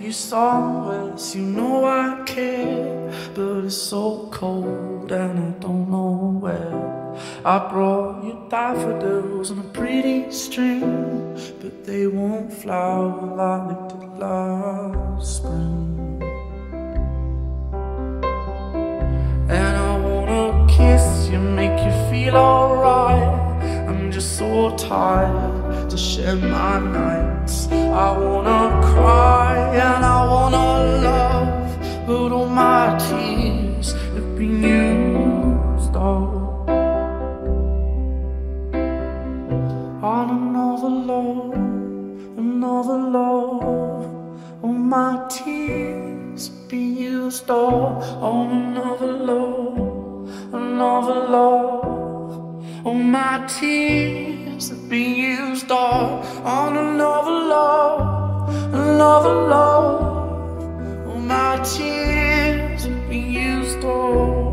you somewhere, so you know I care. But it's so cold and I don't know where. I brought you daffodils on a pretty string, but they won't flower like they did last spring. And I wanna kiss you, make you feel alright. I'm just so tired to share my nights. I wanna cry and I wanna love, but all my tears have been used up on another love, another love. All my tears have been used up on another love, another love. All my tears have been used up on another love, another love. All my tears have been used up.